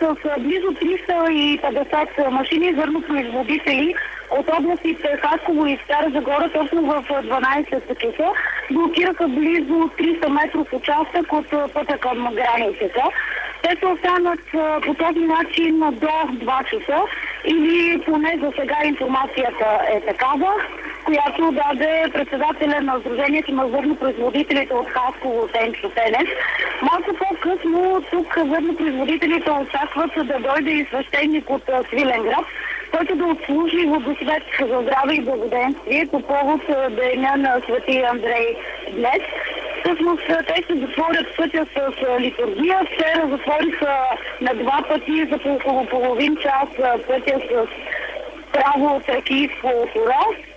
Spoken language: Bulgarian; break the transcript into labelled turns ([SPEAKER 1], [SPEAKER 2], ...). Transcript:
[SPEAKER 1] с близо 350 машини зърнопроизводители от областите Хасково и Стара Загора точно в 12 часа блокираха близо 300 метров участък от пътя към границата. Те се останат по този начин до 2 часа или поне за сега информацията е такава, която даде председателя на Сдружението на зърнопроизводителите от Хасково Тенчо Тенев. Малко по-късно тук зърнопроизводителите очакват да дойде и свещеник от Свиленград, който да отслужи водосвет за здраве и благоденствие по повод деня на Свети Андрей днес. Всъщност те ще затворят пътя с литургия. Вчера затвориха на 2 пъти за около половин час пътя с право от Тракийско Хоро.